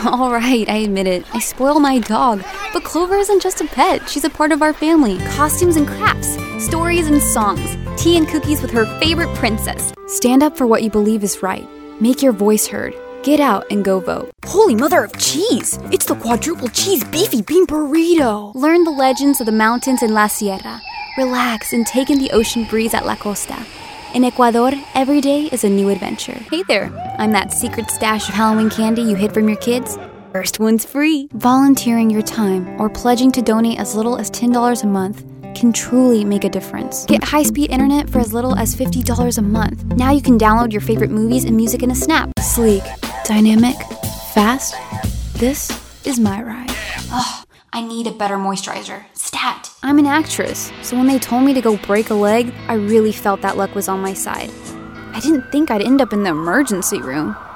All right, I admit it. I spoil my dog. But Clover isn't just a pet. She's a part of our family. Costumes and crafts, stories and songs, tea and cookies with her favorite princess. Stand up for what you believe is right. Make your voice heard. Get out and go vote. Holy mother of cheese! It's the quadruple cheese beefy bean burrito! Learn the legends of the mountains in La Sierra. Relax and take in the ocean breeze at La Costa. In Ecuador, every day is a new adventure. Hey there, I'm that secret stash of Halloween candy you hid from your kids. First one's free. Volunteering your time or pledging to donate as little as $10 a month can truly make a difference. Get high-speed internet for as little as $50 a month. Now you can download your favorite movies and music in a snap. Sleek, dynamic, fast. This is my ride. Ugh, I need a better moisturizer. Stat! I'm an actress, so when they told me to go break a leg, I really felt that luck was on my side. I didn't think I'd end up in the emergency room.